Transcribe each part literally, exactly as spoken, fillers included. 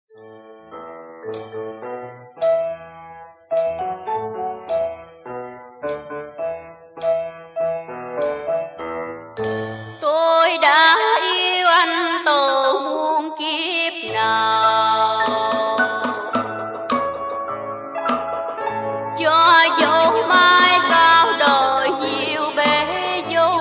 Tôi đã yêu anh từ muôn kiếp nào, cho dẫu mai sau đời nhiều bể dâu.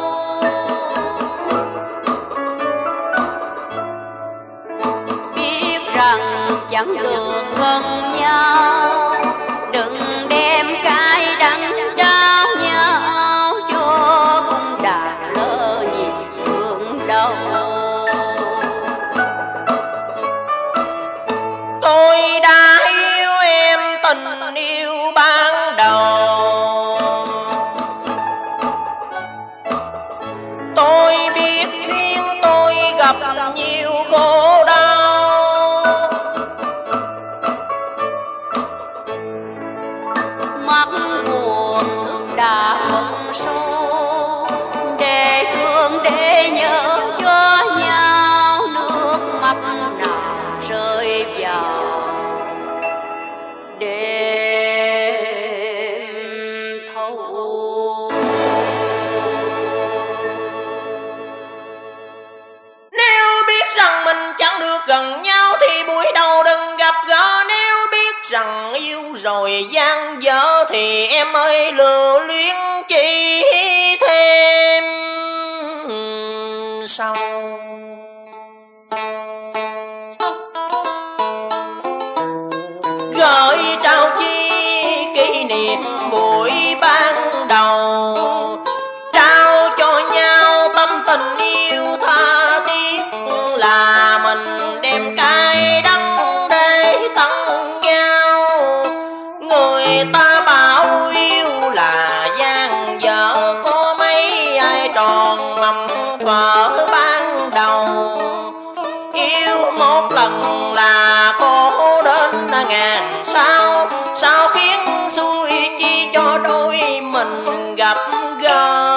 Biết rằng chẳng được gần nhau, đừng đem cay đắng trao nhau, cho cũng đã lỡ nhịp thương đau. Tôi đã yêu em tình yêu ban đầu, tôi biết duyên tôi gặp nhiều khổ đau. Mắt buồn thức đã vẫn sâu, để thương để nhớ cho nhau, nước mắt nào rơi vào đêm thâu. Nếu biết rằng mình chẳng được gần nhau thì buổi đầu đừng gặp gỡ. Nếu biết rằng yêu rồi gian dở thì em ơi lưu luyến chi thêm sau. Gửi trao chi kỷ niệm buổi ban đầu, trao cho nhau tâm tình yêu tha thiết, là mình đem cay đắng để tặng nhau. Người ta bảo yêu là gian dở, có mấy ai tròn mầm thuở ban đầu. Yêu một lần là khổ đến ngàn sao, sao khiến xui chi cho đôi mình gặp gỡ.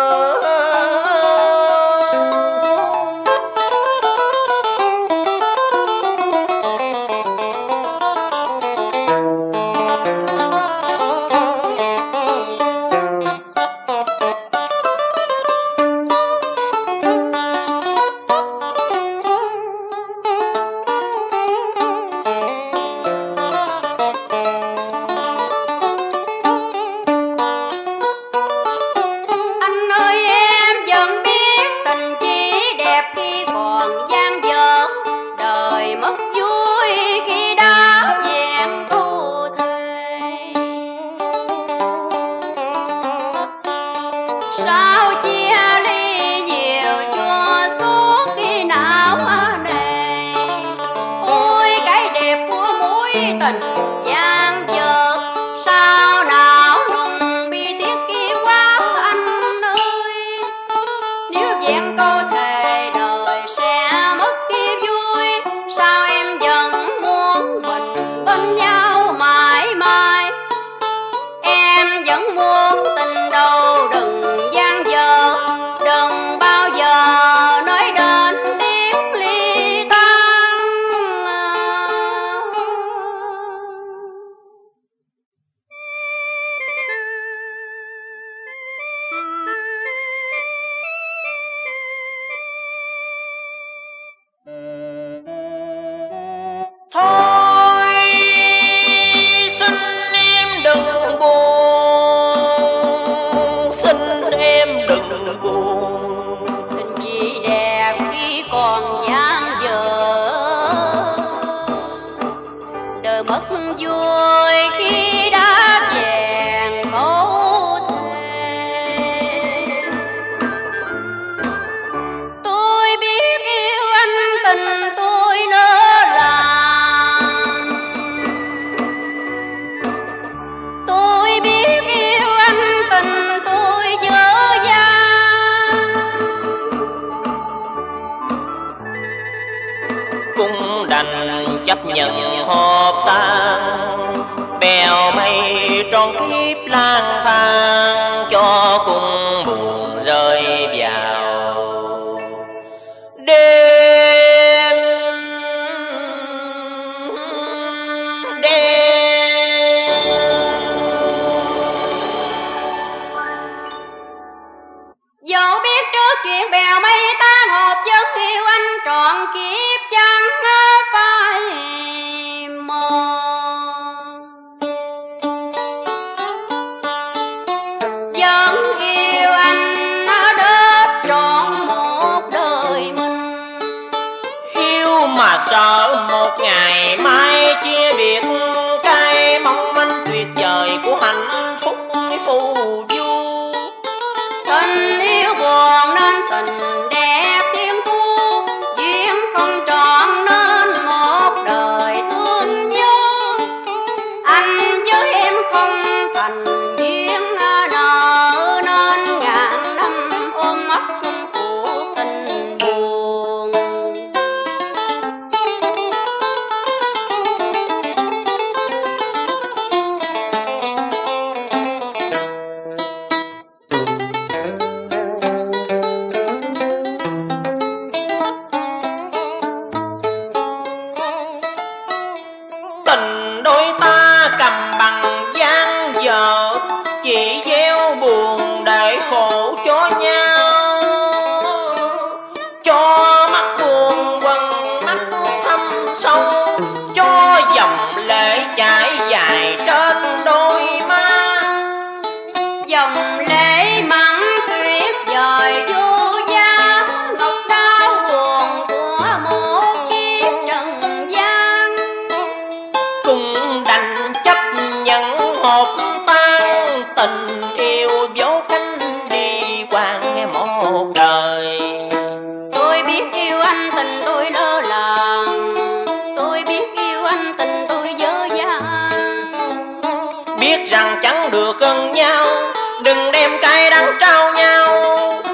Sao chia ly nhiều cho suốt khi nào này. Ôi cái đẹp của mối tình gian dở, sao nào đừng bi tiếc kia quá anh ơi. Nếu vẹn câu thề đời sẽ mất kia vui, sao em vẫn muốn mình bên nhau mãi mãi. Em vẫn muốn tình đầu đừng gian dở, đừng bao giờ nói đến tiếng ly tan. Thôi xin em đừng buồn, xin em đừng buồn. Tình chỉ đẹp khi còn gian dở, đời mất vui khi đã vẹn câu thề. Tôi biết yêu anh tình tôi lỡ làng, tôi biết yêu anh tình tôi dở dang. Cũng đành chấp nhận hộp tan, bèo mây tròn kiếp lang thang, cho cùng buồn rơi vào đêm mà sợ một ngày mai chia biệt, cái mong manh tuyệt vời của hạnh phúc phù du. Tình yêu buồn nên tình đẹp thiên thu, duyên không trọn nên một đời thương nhớ. Anh với em không thành duyên nợ, nên ngàn năm ôm ấp phụ tình buồn. Tình đôi ta cầm bằng gian dở, chỉ gieo buồn để khổ cho nhau. Cho mắt buồn quần mắt thâm sâu, cho dòng lệ chảy dài trên đôi má. Dòng lệ mặn tuyệt vời vô giá, ngọc đau buồn của một kiếp trần gian. Cùng đành chấp nhận hộp tan, tình yêu dấu cánh đi qua một đời. Tôi biết yêu anh tình tôi lơ là, tôi biết yêu anh tình tôi dở dang. Biết rằng chẳng được gần nhau, đừng đem cay đắng trao nhau.